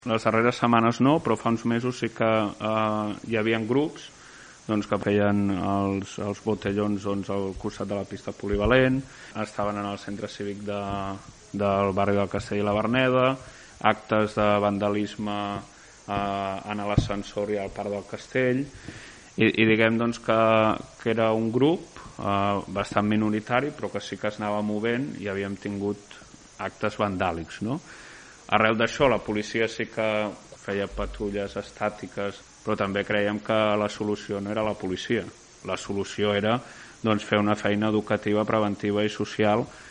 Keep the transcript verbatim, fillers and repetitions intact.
Les darreres setmanes no, però fa uns mesos sí que eh, hi havia grups doncs, que feien els, els botellons doncs, al costat de la pista polivalent, estaven en el centre cívic de, del barri del Castell i la Verneda, actes de vandalisme eh, en l'ascensor i al parc del Castell, i, i diguem doncs, que, que era un grup eh, bastant minoritari, però que sí que es anava movent i havíem tingut actes vandàlics, no? Arrel d'això, la policia sí que feia patrulles estàtiques, però també creiem que la solució no era la policia. La solució era doncs, fer una feina educativa, preventiva i social